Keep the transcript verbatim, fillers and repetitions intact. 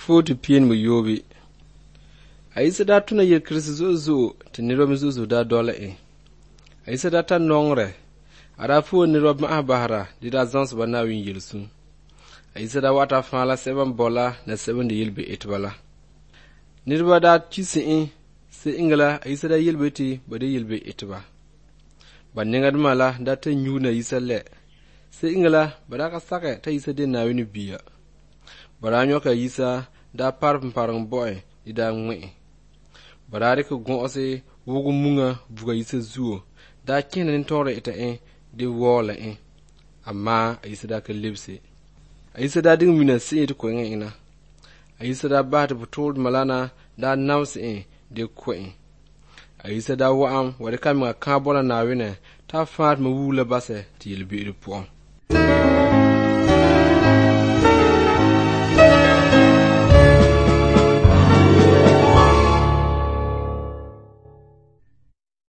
Foto pien mu yobe. Aisa da tuna yel Kristo zo zo te niro mi zo zo da dole e. Aisa da ta nongre. Ara fu niro ma bahara di da zans ba na win yelsu. Aisa da wata fala seven bola na seven de yelbe etbala. Niro da chisi in se ingala aisa da yelbe ti ba de yelbe etba. Ba ninga mala da ta nyuna isa le. Se ingala ba da ka sake ta isa de na wini biya. Bara nyoka isa da parp parang boy di da ngwe. Bara ko gon ose wugu munga buga isa zuo da kenan tore ita en de wola en amma isa da ka libse. Isa da ding mina se ko en ina. Isa da ba ta butol malana da naus en de ko en. Isa da wa'am wada kam ka bola na wina ta fat mu wula base ti yelbi po.